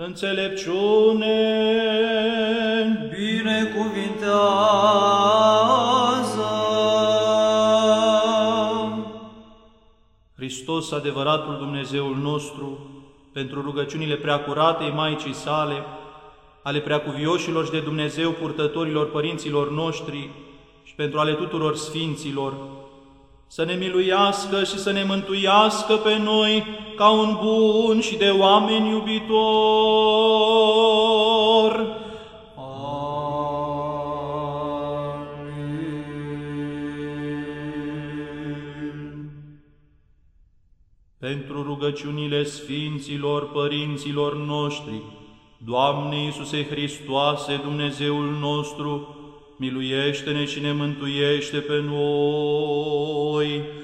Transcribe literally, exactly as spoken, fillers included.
înțelepciune, binecuvintează. Hristos, adevăratul Dumnezeul nostru, pentru rugăciunile preacuratei Maicii sale, ale preacuvioșilor și de Dumnezeu purtătorilor părinților noștri și pentru ale tuturor sfinților, să ne miluiască și să ne mântuiască pe noi ca un bun și de oameni iubitor. Amin. Pentru rugăciunile sfinților părinților noștri, Doamne Iisuse Hristoase, Dumnezeul nostru, miluiește-ne și ne mântuiește pe noi.